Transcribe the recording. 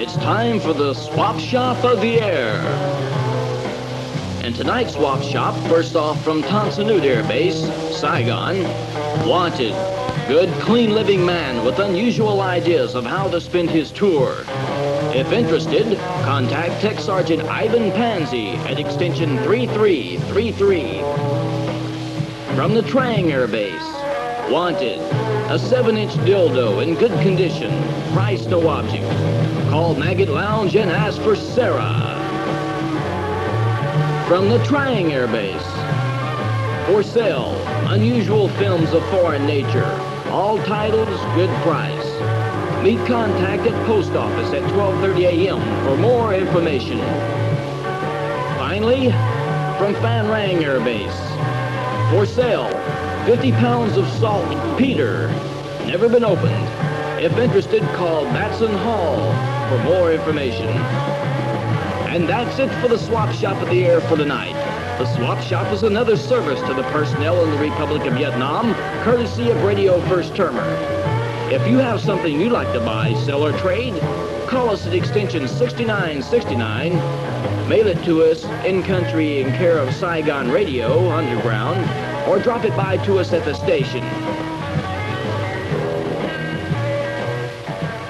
It's time for the Swap Shop of the Air. And tonight's Swap Shop, first off from Tan Son Nhut Air Base, Saigon. Wanted. Good, clean-living man with unusual ideas of how to spend his tour. If interested, contact Tech Sergeant Ivan Pansy at extension 3333. From the Trang Air Base. Wanted. A 7-inch dildo in good condition. Price no object. Call Maggot Lounge and ask for Sarah. From the Trang Air Base. For sale, unusual films of foreign nature. All titles, good price. Meet contact at post office at 12:30 a.m. for more information. Finally, from Phan Rang Air Base. For sale, 50 pounds of salt, Peter. Never been opened. If interested, call Batson Hall for more information. And that's it for the Swap Shop of the Air for tonight. The Swap Shop is another service to the personnel in the Republic of Vietnam, courtesy of Radio First Termer. If you have something you'd like to buy, sell, or trade, call us at extension 6969, mail it to us in country in care of Saigon Radio Underground, or drop it by to us at the station.